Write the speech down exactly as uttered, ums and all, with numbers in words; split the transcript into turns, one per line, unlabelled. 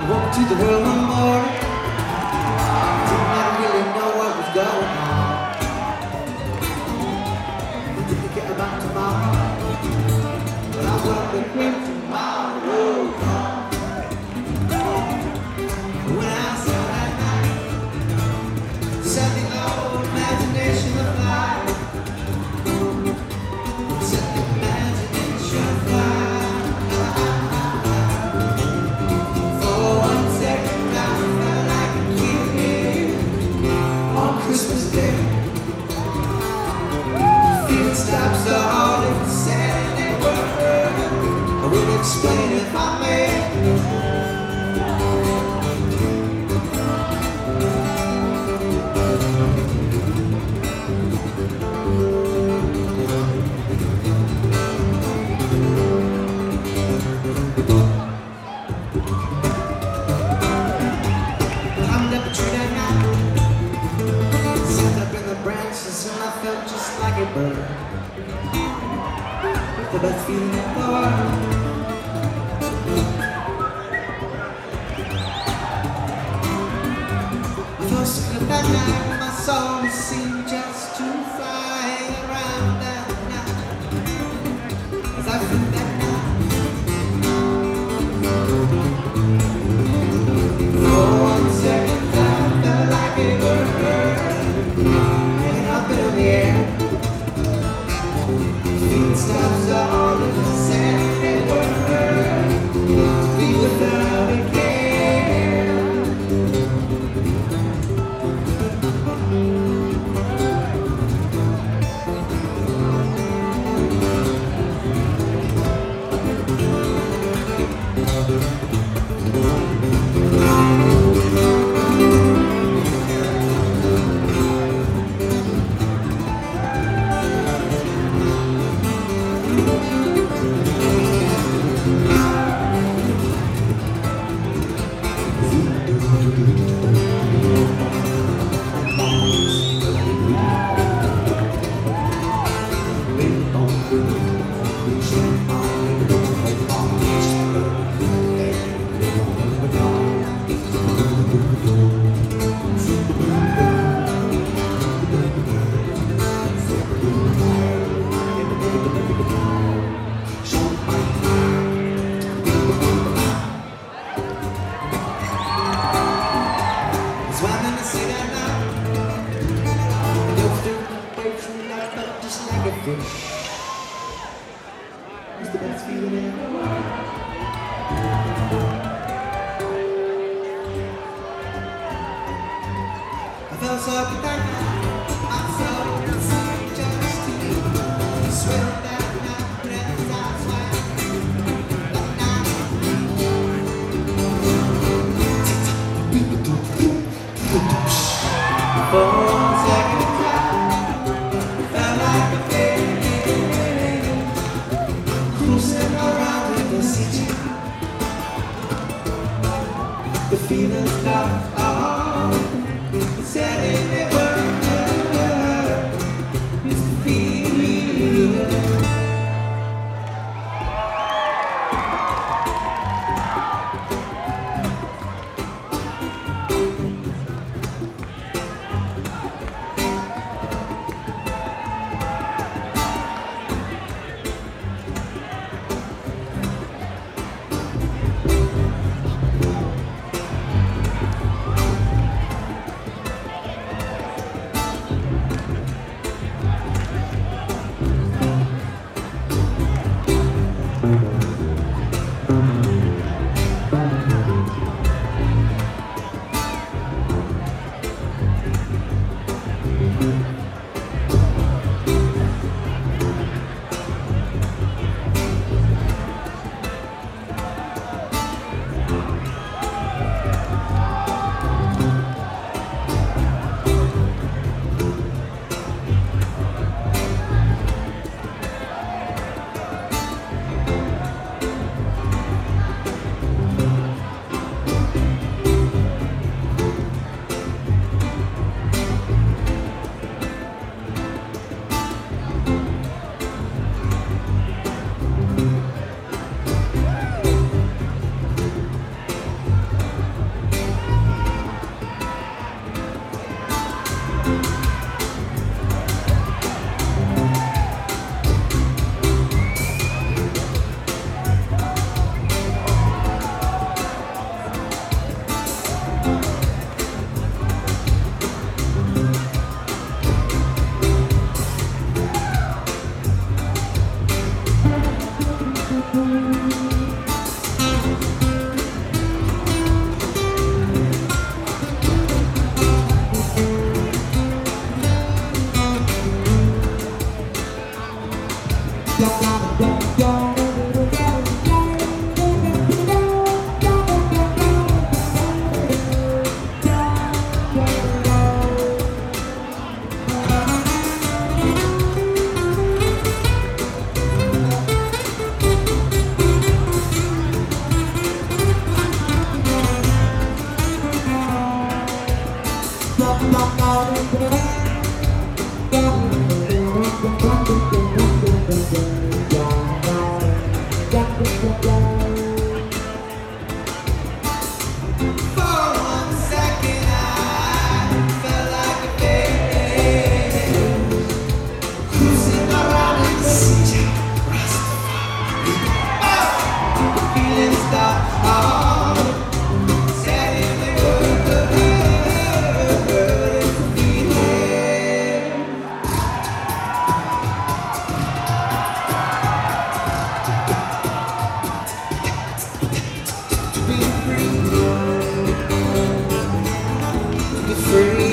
Walked to the world one morning, did not really know what was going on. Didn't think about tomorrow, but I wondered when tomorrow will come. When I saw that night, set the old imagination afire. Set the imagination afire. Christmas Day, feeling stops the heart of the Saturday world. I will explain if I may. Climbed up a tree that night, branches, and I felt just like a bird, with the best feeling in the world. I felt so good that night, my soul seemed just to fly around that night, as I flew that night. For one second I felt like a bird, up in the air. Feet stops are all of the Saturday world, to be without a care. It's the best feeling in the world. I felt so good that night. I felt just to me. I swear that night, as I swear that night. For one second time, I felt like a baby, cruising around in the city. The feeling's not all set in the world. It's the feeling. For one second I felt like a baby, cruising around in the city. Feelings that are setting the world feeling. Be free, be free.